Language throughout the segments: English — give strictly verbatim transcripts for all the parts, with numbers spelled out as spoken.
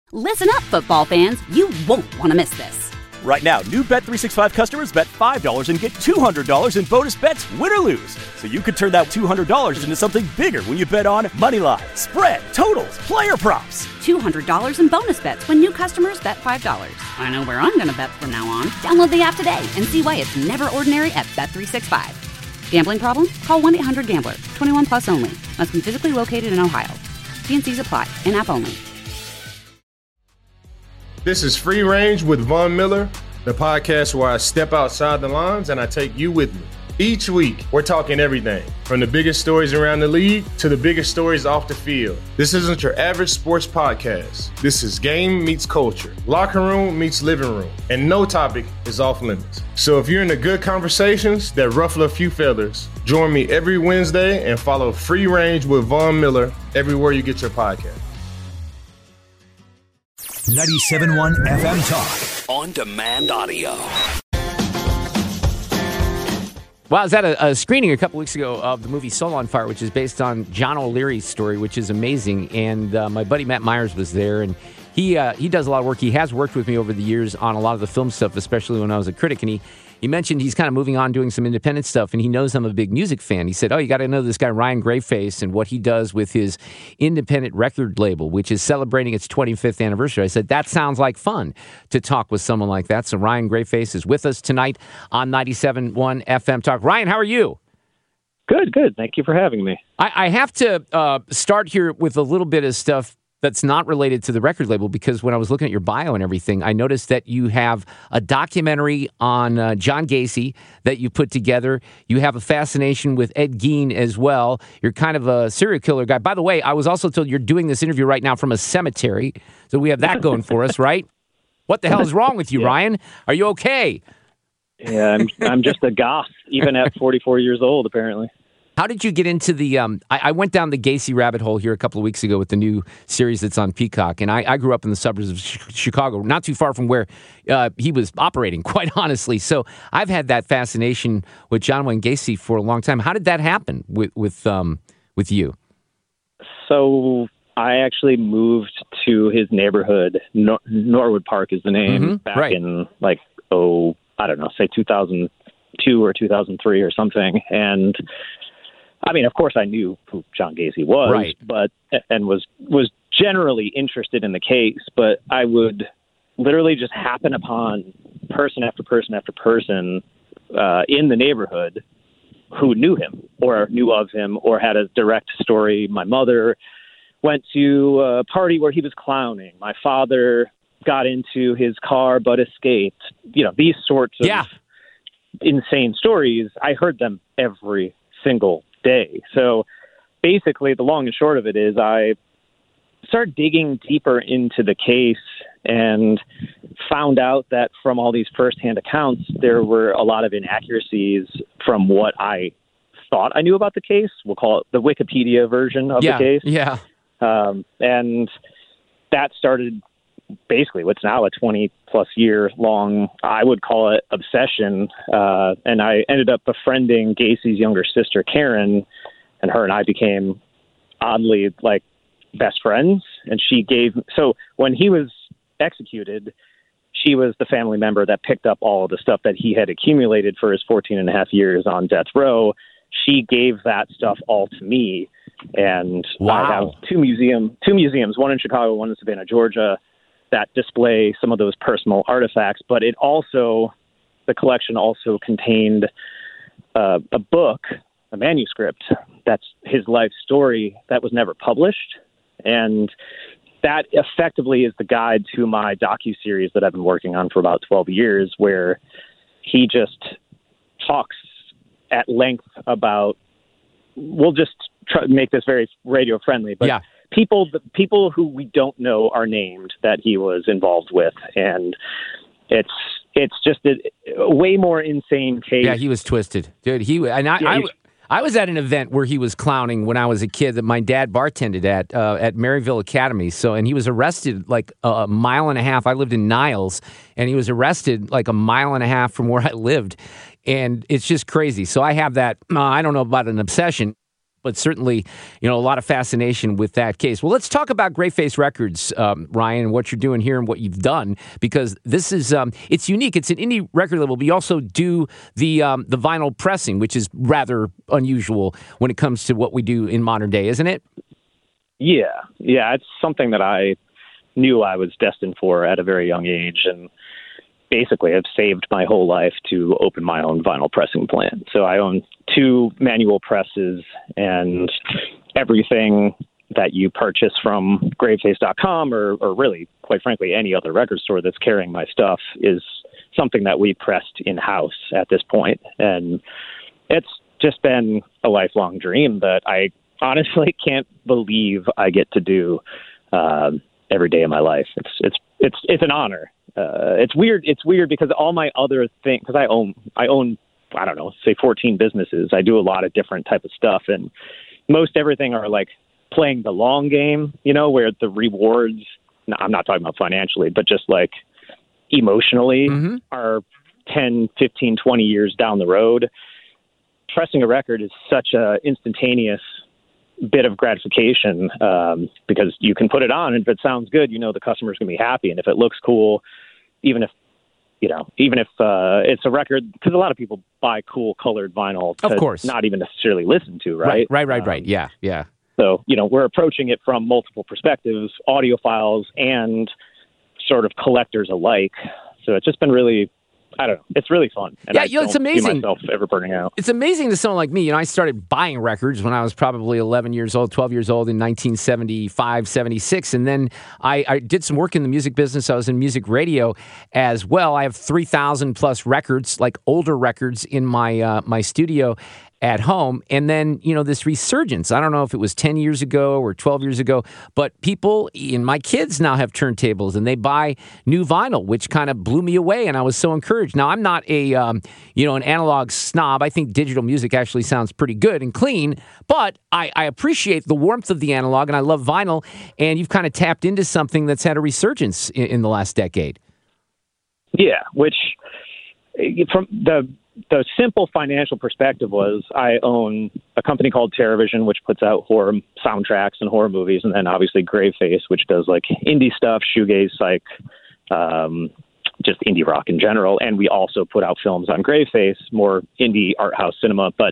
Listen up, football fans. You won't want to miss this. Right now, new Bet three sixty-five customers bet five dollars and get two hundred dollars in bonus bets, win or lose. So you could turn that two hundred dollars into something bigger when you bet on moneyline, spread, totals, player props. two hundred dollars in bonus bets when new customers bet five dollars. I know where I'm going to bet from now on. Download the app today and see why it's never ordinary at Bet three sixty-five. Gambling problem? Call one eight hundred gambler. twenty-one plus only. Must be physically located in Ohio. T and C's apply. In-app only. This is Free Range with Von Miller, the podcast where I step outside the lines and I take you with me. Each week, we're talking everything from the biggest stories around the league to the biggest stories off the field. This isn't your average sports podcast. This is game meets culture, locker room meets living room, and no topic is off limits. So if you're into good conversations that ruffle a few feathers, join me every Wednesday and follow Free Range with Von Miller everywhere you get your podcast. ninety-seven point one F M Talk. On demand audio. Well, I was at a, a screening a couple weeks ago of the movie Soul on Fire, which is based on John O'Leary's story, which is amazing. And uh, my buddy Matt Myers was there, and he uh, he does a lot of work. He has worked with me over the years on a lot of the film stuff, especially when I was a critic. And he, he mentioned he's kind of moving on, doing some independent stuff, and he knows I'm a big music fan. He said, oh, you got to know this guy Ryan Grayface and what he does with his independent record label, which is celebrating its twenty-fifth anniversary. I said, that sounds like fun to talk with someone like that. So Ryan Grayface is with us tonight on ninety-seven point one F M Talk. Ryan, how are you? Good, good. Thank you for having me. I, I have to uh, start here with a little bit of stuff that's not related to the record label, because when I was looking at your bio and everything, I noticed that you have a documentary on uh, John Gacy that you put together. You have a fascination with Ed Gein as well. You're kind of a serial killer guy. By the way, I was also told you're doing this interview right now from a cemetery, so we have that going for us, right? What the hell is wrong with you, yeah. Ryan? Are you okay? Yeah, I'm I'm just a goth, even at forty-four years old, apparently. How did you get into the, um, I, I went down the Gacy rabbit hole here a couple of weeks ago with the new series that's on Peacock, and I, I grew up in the suburbs of sh- Chicago, not too far from where uh, he was operating, quite honestly. So I've had that fascination with John Wayne Gacy for a long time. How did that happen with with, um, with you? So I actually moved to his neighborhood. Nor- Norwood Park is the name, mm-hmm, back right. in like, oh, I don't know, say two thousand two or two thousand three or something. And I mean, of course, I knew who John Gacy was, right. but and was was generally interested in the case. But I would literally just happen upon person after person after person uh, in the neighborhood who knew him or knew of him or had a direct story. My mother went to a party where he was clowning. My father got into his car but escaped. You know, these sorts of yeah. insane stories. I heard them every single day. So basically, the long and short of it is I started digging deeper into the case and found out that from all these firsthand accounts, there were a lot of inaccuracies from what I thought I knew about the case. We'll call it the Wikipedia version of yeah, the case. Yeah. Um, and that started basically what's now a twenty plus year long, I would call it, obsession. Uh, and I ended up befriending Gacy's younger sister, Karen, and her and I became oddly like best friends. And she gave, so when he was executed, she was the family member that picked up all of the stuff that he had accumulated for his fourteen and a half years on death row. She gave that stuff all to me. And wow. I have two museum, two museums, one in Chicago, one in Savannah, Georgia, that display some of those personal artifacts. But it also, the collection also contained uh, a book, a manuscript, that's his life story that was never published. And that effectively is the guide to my docuseries that I've been working on for about twelve years, where he just talks at length about, we'll just try to make this very radio friendly, but yeah. people, the people who we don't know are named that he was involved with. And it's, it's just a, a way more insane case. Yeah, he was twisted, dude. He and I, yeah, I, he, I was at an event where he was clowning when I was a kid that my dad bartended at uh, at Maryville Academy. So, and he was arrested like a, a mile and a half. I lived in Niles, and he was arrested like a mile and a half from where I lived, and it's just crazy. So I have that. Uh, I don't know about an obsession, but certainly, you know, a lot of fascination with that case. Well, let's talk about Grayface Records, um, Ryan, and what you're doing here and what you've done, because this is, um, it's unique. It's an indie record label, but you also do the um, the vinyl pressing, which is rather unusual when it comes to what we do in modern day, isn't it? Yeah, yeah, it's something that I knew I was destined for at a very young age, and basically I've saved my whole life to open my own vinyl pressing plant. So I own two manual presses, and everything that you purchase from Graveface dot com or, or really, quite frankly, any other record store that's carrying my stuff is something that we pressed in-house at this point. And it's just been a lifelong dream that I honestly can't believe I get to do um, every day of my life. It's it's it's it's an honor. Uh, it's weird. It's weird because all my other things, because I own I own I don't know, say fourteen businesses. I do a lot of different type of stuff, and most everything are like playing the long game. You know, where the rewards. No, I'm not talking about financially, but just like emotionally mm-hmm. are ten, fifteen, twenty years down the road. Pressing a record is such a instantaneous bit of gratification um, because you can put it on, and if it sounds good, you know the customer's going to be happy, and if it looks cool, even if you know, even if uh, it's a record, because a lot of people buy cool colored vinyl to of course. not even necessarily listen to, right? Right, right, right, um, right. Yeah, yeah. So you know, we're approaching it from multiple perspectives, audiophiles and sort of collectors alike. So it's just been really. I don't know. It's really fun. And yeah, I you know, it's don't amazing. See myself ever burning out. It's amazing to someone like me. You know, I started buying records when I was probably eleven years old, twelve years old in nineteen seventy-five, seventy-six. And then I, I did some work in the music business. I was in music radio as well. I have three thousand plus records, like older records in my uh, my studio at home. And then, you know, this resurgence, I don't know if it was ten years ago or twelve years ago, but people, and my kids now have turntables and they buy new vinyl, which kind of blew me away. And I was so encouraged. Now, I'm not a, um, you know, an analog snob. I think digital music actually sounds pretty good and clean, but I, I appreciate the warmth of the analog and I love vinyl. And you've kind of tapped into something that's had a resurgence in, in the last decade. Yeah, which from the the simple financial perspective was I own a company called TerraVision, which puts out horror soundtracks and horror movies, and then obviously Graveface, which does like indie stuff, shoegaze, psych, um, just indie rock in general. And we also put out films on Graveface, more indie art house cinema. But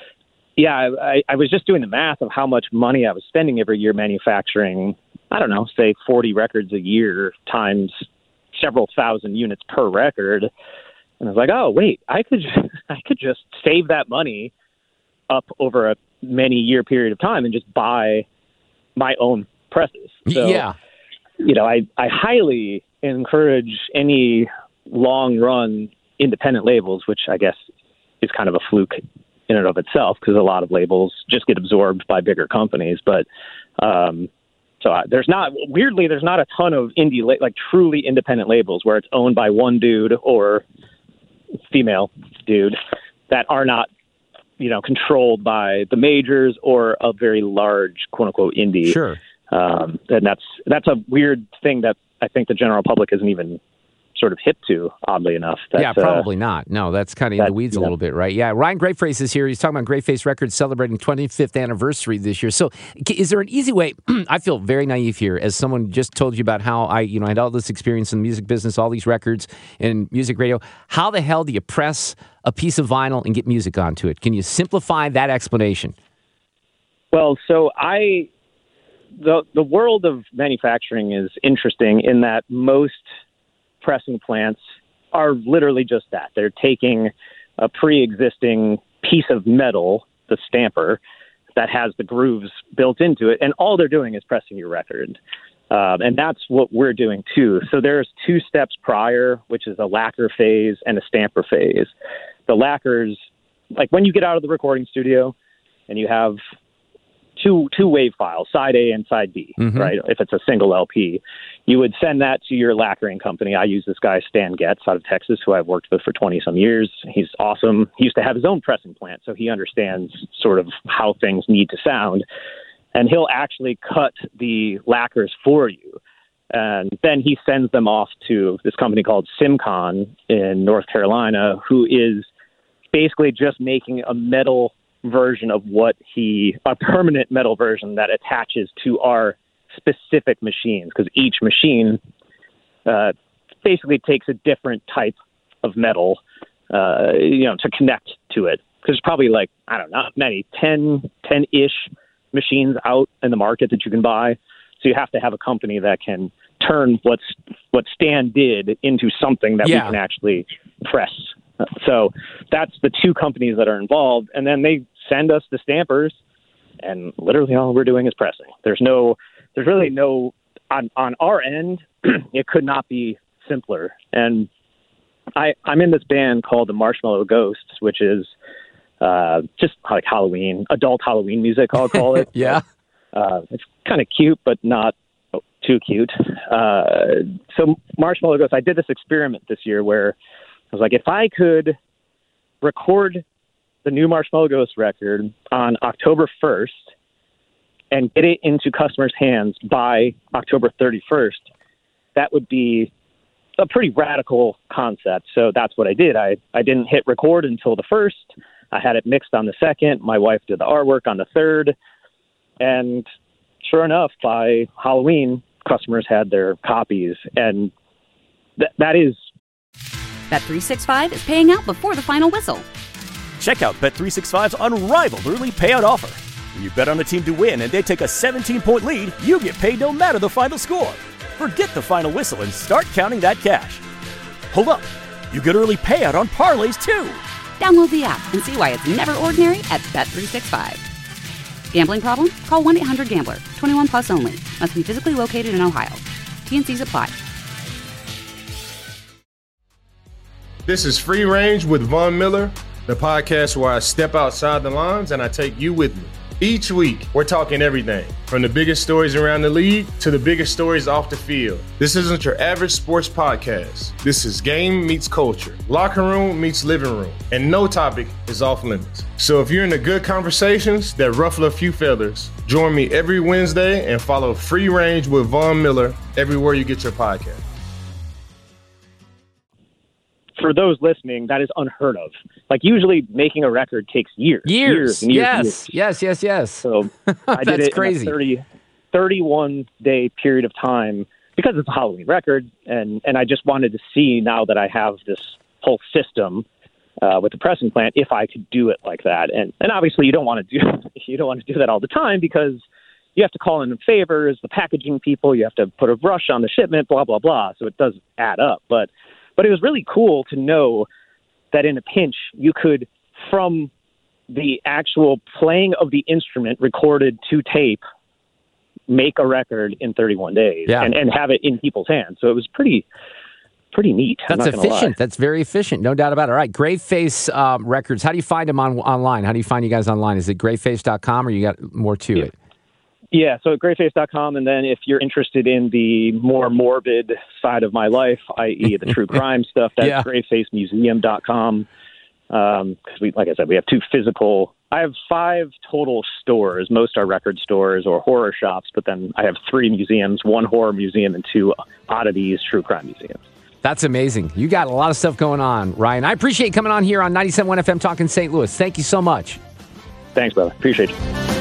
yeah, I, I was just doing the math of how much money I was spending every year manufacturing, I don't know, say forty records a year times several thousand units per record. And I was like, oh, wait, I could I could just save that money up over a many year period of time and just buy my own presses. So, yeah. You know, I, I highly encourage any long run independent labels, which I guess is kind of a fluke in and of itself because a lot of labels just get absorbed by bigger companies. But um, so I, there's not weirdly, there's not a ton of indie, like truly independent labels where it's owned by one dude or female dude that are not, you know, controlled by the majors or a very large quote unquote indie. Sure. Um, and that's, that's a weird thing that I think the general public isn't even sort of hip to, oddly enough. That's, yeah, probably uh, not. No, that's kind of in the weeds yeah. a little bit, right? Yeah, Ryan Graveface is here. He's talking about Graveface Records celebrating twenty-fifth anniversary this year. So is there an easy way? I feel very naive here as someone just told you about how I, you know, I had all this experience in the music business, all these records and music radio. How the hell do you press a piece of vinyl and get music onto it? Can you simplify that explanation? Well, so I, the the world of manufacturing is interesting in that most pressing plants are literally just that. They're taking a pre-existing piece of metal, the stamper, that has the grooves built into it, and all they're doing is pressing your record. Um, and that's what we're doing too. So there's two steps prior, which is a lacquer phase and a stamper phase. The lacquers, like when you get out of the recording studio and you have two two wave files, side A and side B, mm-hmm. right? If it's a single L P, you would send that to your lacquering company. I use this guy, Stan Getz, out of Texas, who I've worked with for twenty some years. He's awesome. He used to have his own pressing plant, so he understands sort of how things need to sound. And he'll actually cut the lacquers for you. And then he sends them off to this company called Simcon in North Carolina, who is basically just making a metal version of what he, a permanent metal version that attaches to our specific machines, because each machine uh, basically takes a different type of metal, uh, you know, to connect to it. Because there's probably like, I don't know, many, ten, ten-ish machines out in the market that you can buy. So you have to have a company that can turn what's what Stan did into something that yeah. we can actually press. So that's the two companies that are involved. And then they send us the stampers, and literally all we're doing is pressing. There's no, there's really no, on, on our end, it could not be simpler. And I, I'm in this band called the Marshmallow Ghosts, which is uh, just like Halloween, adult Halloween music, I'll call it. yeah. Uh, it's kind of cute, but not too cute. Uh, so Marshmallow Ghosts, I did this experiment this year where I was like, if I could record the new Marshmallow Ghost record on October first and get it into customers' hands by October thirty-first, that would be a pretty radical concept. So that's what I did. I, I didn't hit record until the first. I had it mixed on the second. My wife did the artwork on the third. And sure enough, by Halloween, customers had their copies. And th- that is... Bet three sixty-five is paying out before the final whistle. Check out Bet three sixty-five's unrivaled early payout offer. When you bet on a team to win and they take a seventeen-point lead, you get paid no matter the final score. Forget the final whistle and start counting that cash. Hold up. You get early payout on parlays, too. Download the app and see why it's never ordinary at Bet three sixty-five. Gambling problem? Call one eight hundred gambler. twenty-one plus only. Must be physically located in Ohio. T N Cs apply. This is Free Range with Von Miller, the podcast where I step outside the lines and I take you with me. Each week, we're talking everything from the biggest stories around the league to the biggest stories off the field. This isn't your average sports podcast. This is game meets culture, locker room meets living room, and no topic is off limits. So if you're into good conversations that ruffle a few feathers, join me every Wednesday and follow Free Range with Von Miller everywhere you get your podcast. For those listening, that is unheard of. Like, usually making a record takes years. Years. years, and years yes. and years. Yes, yes, yes. So I did That's it crazy. in a thirty, thirty-one day period of time because it's a Halloween record. And, and I just wanted to see, now that I have this whole system uh, with the pressing plant, if I could do it like that. And, and obviously you don't want to do, you don't want to do that all the time, because you have to call in favors, the packaging people, you have to put a rush on the shipment, blah, blah, blah. So it does add up. But But it was really cool to know that in a pinch, you could, from the actual playing of the instrument recorded to tape, make a record in thirty-one days yeah. and, and have it in people's hands. So it was pretty, pretty neat. That's efficient. That's very efficient. No doubt about it. All right. Graveface um, Records. How do you find them on online? How do you find you guys online? Is it graveface dot com or you got more to yeah. it? Yeah, so at graveface dot com, and then if you're interested in the more morbid side of my life, that is the true crime stuff, that's yeah. graveface museum dot com. Um, because we, like I said, we have two physical. I have five total stores. Most are record stores or horror shops, but then I have three museums: one horror museum and two oddities, true crime museums. That's amazing. You got a lot of stuff going on, Ryan. I appreciate you coming on here on ninety-seven point one F M talking Saint Louis. Thank you so much. Thanks, brother. Appreciate you.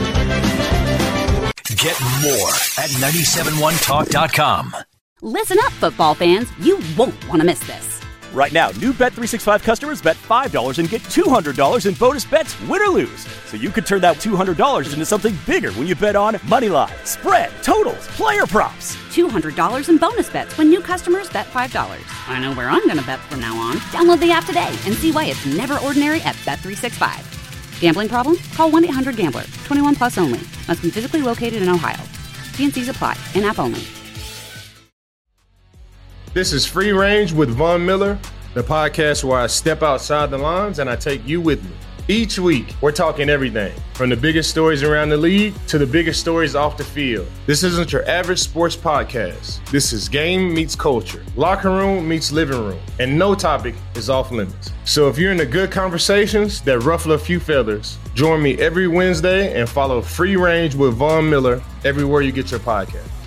Get more at nine seven one talk dot com. Listen up, football fans. You won't want to miss this. Right now, new Bet three sixty-five customers bet five dollars and get two hundred dollars in bonus bets, win or lose. So you could turn that two hundred dollars into something bigger when you bet on moneyline, spread, totals, player props. two hundred dollars in bonus bets when new customers bet five dollars. I know where I'm going to bet from now on. Download the app today and see why it's never ordinary at Bet three sixty-five. Gambling problem? Call one eight hundred gambler. twenty-one plus only. Must be physically located in Ohio. T N Cs apply. In-app only. This is Free Range with Von Miller, the podcast where I step outside the lines and I take you with me. Each week, we're talking everything from the biggest stories around the league to the biggest stories off the field. This isn't your average sports podcast. This is game meets culture, locker room meets living room, and no topic is off limits. So if you're into good conversations that ruffle a few feathers, join me every Wednesday and follow Free Range with Von Miller everywhere you get your podcast.